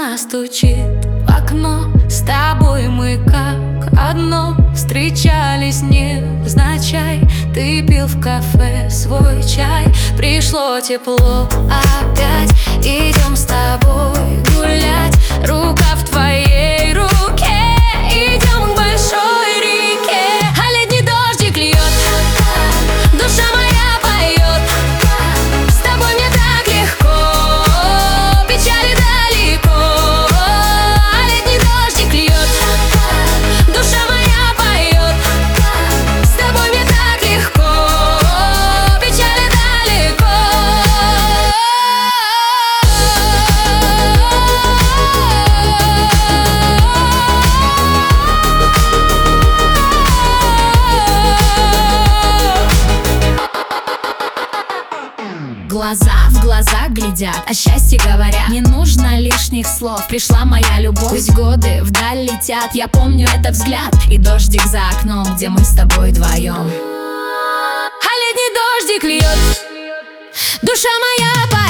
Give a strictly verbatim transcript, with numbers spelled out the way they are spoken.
Она стучит в окно, с тобой мы как одно. Встречались невзначай, ты пил в кафе свой чай. Пришло тепло опять, идем с тобой гулять. Рука в твоей руке, идем к большой реке. А летний дождик льет, душа моя поет. С тобой мне так легко, печали далеко. А летний дождик льет, душа моя поет. С тобой мне так легко, печали далеко. Глаза в глаза глядят, о счастье говорят. Не нужно лишних слов, пришла моя любовь. Пусть годы вдаль летят, я помню этот взгляд. И дождик за окном, где мы с тобой вдвоем. А летний дождик льет, душа моя поет.